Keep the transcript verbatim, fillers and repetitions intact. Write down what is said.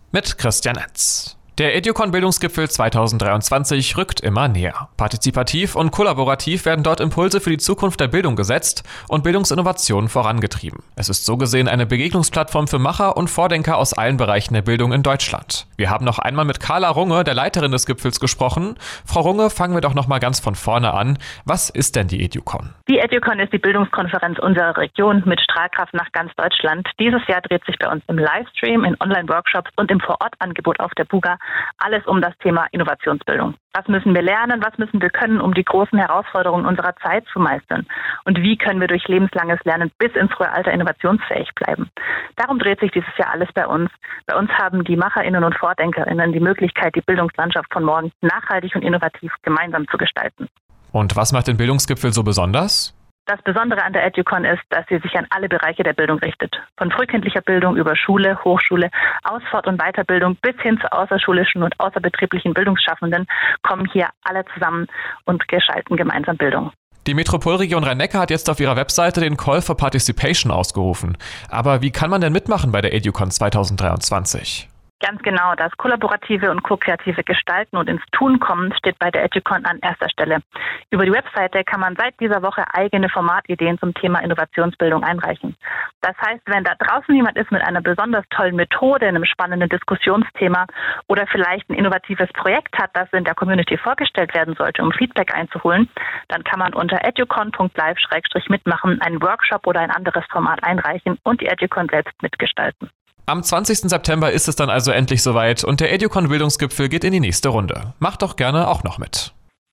Mit Christian Etz. Der EduCon-Bildungsgipfel zweitausenddreiundzwanzig rückt immer näher. Partizipativ und kollaborativ werden dort Impulse für die Zukunft der Bildung gesetzt und Bildungsinnovationen vorangetrieben. Es ist so gesehen eine Begegnungsplattform für Macher und Vordenker aus allen Bereichen der Bildung in Deutschland. Wir haben noch einmal mit Carla Runge, der Leiterin des Gipfels, gesprochen. Frau Runge, fangen wir doch noch mal ganz von vorne an. Was ist denn die EduCon? Die EduCon ist die Bildungskonferenz unserer Region mit Strahlkraft nach ganz Deutschland. Dieses Jahr dreht sich bei uns im Livestream, in Online-Workshops und im Vorortangebot auf der Buga alles um das Thema Innovationsbildung. Was müssen wir lernen, was müssen wir können, um die großen Herausforderungen unserer Zeit zu meistern? Und wie können wir durch lebenslanges Lernen bis ins hohe Alter innovationsfähig bleiben? Darum dreht sich dieses Jahr alles bei uns. Bei uns haben die MacherInnen und VordenkerInnen die Möglichkeit, die Bildungslandschaft von morgen nachhaltig und innovativ gemeinsam zu gestalten. Und was macht den Bildungsgipfel so besonders? Das Besondere an der EduCon ist, dass sie sich an alle Bereiche der Bildung richtet. Von frühkindlicher Bildung über Schule, Hochschule, Aus-, Fort- und Weiterbildung bis hin zu außerschulischen und außerbetrieblichen Bildungsschaffenden kommen hier alle zusammen und gestalten gemeinsam Bildung. Die Metropolregion Rhein-Neckar hat jetzt auf ihrer Webseite den Call for Participation ausgerufen. Aber wie kann man denn mitmachen bei der EduCon zweitausenddreiundzwanzig? Ganz genau, das kollaborative und ko-kreative Gestalten und ins Tun kommen steht bei der EduCon an erster Stelle. Über die Webseite kann man seit dieser Woche eigene Formatideen zum Thema Innovationsbildung einreichen. Das heißt, wenn da draußen jemand ist mit einer besonders tollen Methode, einem spannenden Diskussionsthema oder vielleicht ein innovatives Projekt hat, das in der Community vorgestellt werden sollte, um Feedback einzuholen, dann kann man unter educon punkt live Schrägstrich mitmachen, einen Workshop oder ein anderes Format einreichen und die EduCon selbst mitgestalten. Am zwanzigsten September ist es dann also endlich soweit und der EduCon-Bildungsgipfel geht in die nächste Runde. Macht doch gerne auch noch mit.